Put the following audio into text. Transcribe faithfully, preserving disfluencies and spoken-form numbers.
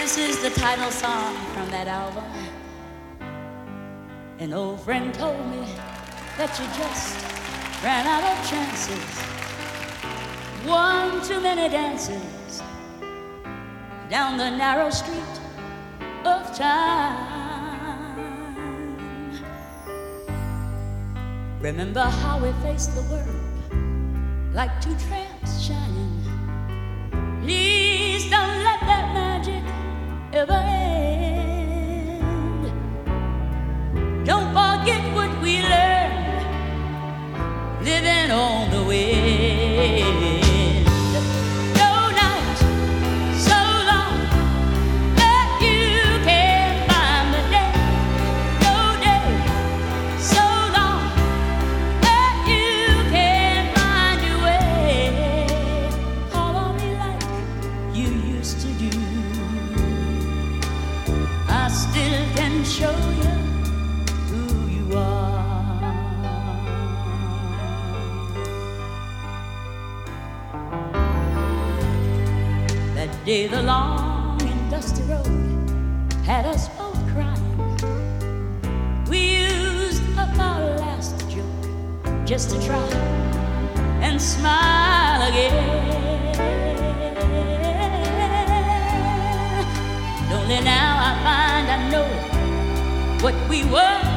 This is the title song from that album. An old friend told me that you just ran out of chances. One too many dances down the narrow street of time. Remember how we faced the world like two tramps shining. Please don't let that magic ever end. Don't forget what we learned living on the wind. No night so long that you can't find the day. No day so long that you can't find your way. Call on me like you used to do. I still can show you who you are. That day the long and dusty road had us both crying. We used up our last joke just to try and smile again. Only now I find I know what we were